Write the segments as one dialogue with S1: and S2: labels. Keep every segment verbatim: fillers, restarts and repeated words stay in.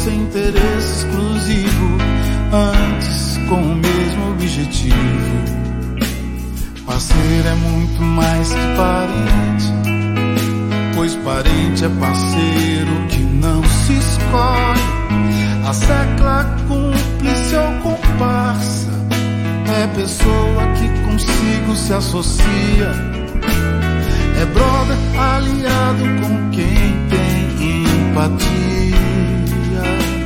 S1: sem interesse exclusivo, antes com o mesmo objetivo. Parceiro é muito mais que parente, pois parente é parceiro que não se escolhe. A secla cúmplice ou comparsa é pessoa que consigo se associa. É brother aliado com quem tem empatia.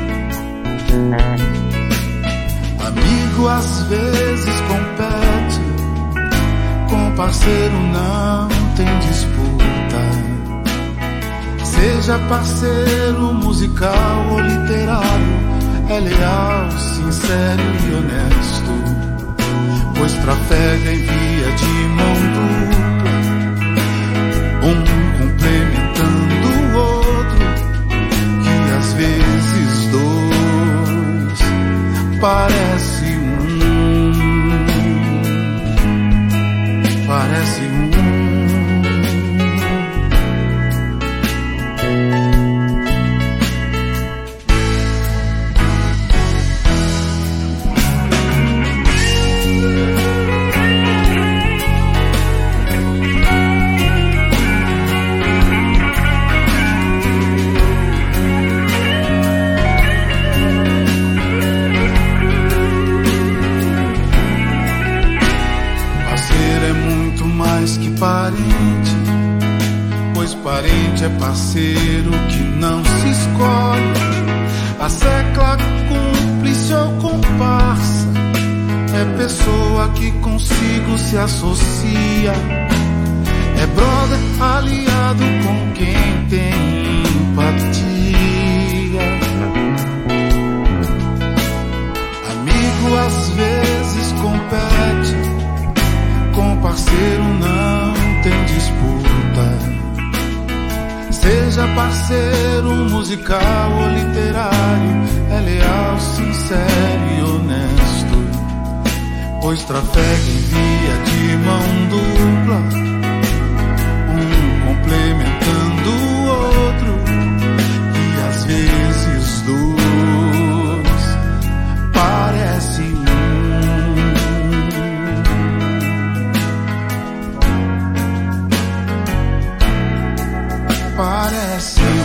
S1: Amigo às vezes compete, com parceiro não tem disputa. Seja parceiro musical ou literário, é leal, sincero e honesto, pois trafega em via de mão dupla, um complementando o outro, que às vezes dois parece um, parece um. Parente, pois parente é parceiro que não se escolhe. A secla cúmplice ou comparsa é pessoa que consigo se associa. É brother aliado com quem tem empatia. Amigo às vezes compete, com parceiro não tem disputa. Seja parceiro musical ou literário, é leal, sincero e honesto, pois trafega em via de mão dupla, um complementando o outro, e às vezes dois parece um. Parece